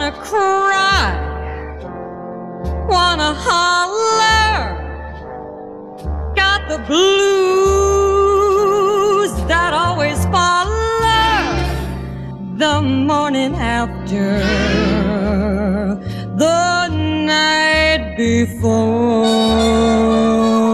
wanna cry, wanna holler, got the blues that always follow the morning after, the night before.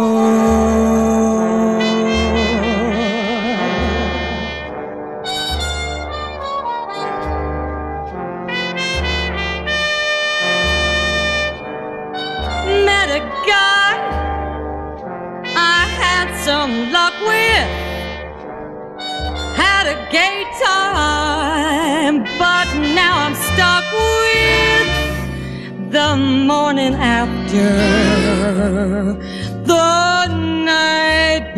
Met a guy I had some luck with, had a gay time, but now I'm stuck with the morning after, the night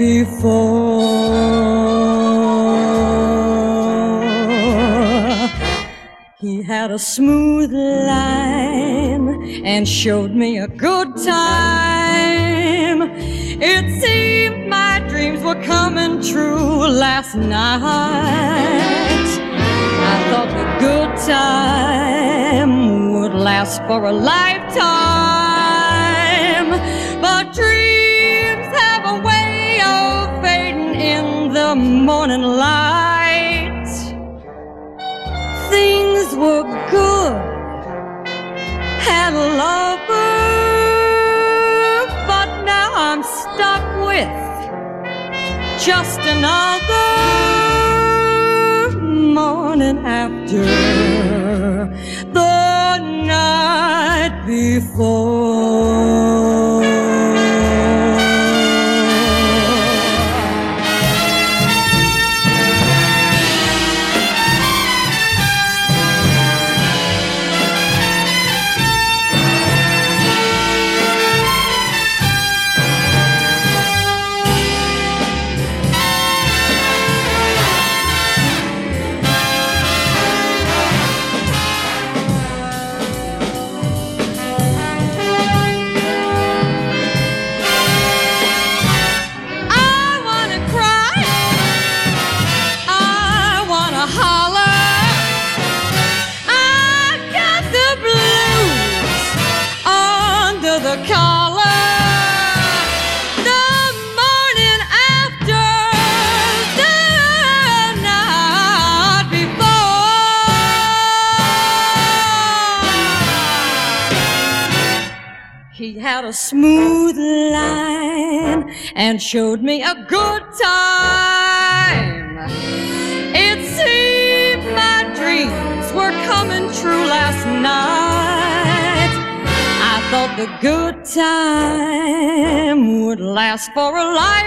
before. He had a smooth line and showed me a good time. It seemed my dreams were coming true last night. I thought the good time would last for a lifetime, but dreams have a way of fading in the morning light. Things were good, had a lover, but now I'm stuck with just another morning after, the night before. The collar, the morning after, the night before. He had a smooth line and showed me a good time. It seemed my dreams were coming true last night. I thought the good time would last for a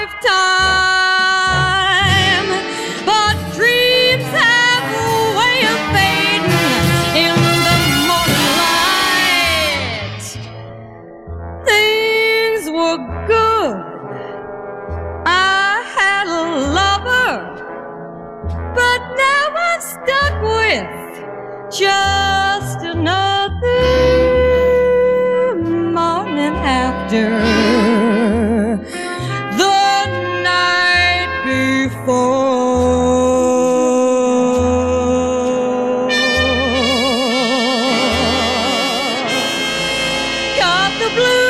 lifetime, but dreams have a way of fading in the morning light. Things were good, I had a lover, but now I'm stuck with just another morning after, the night before. Got the blues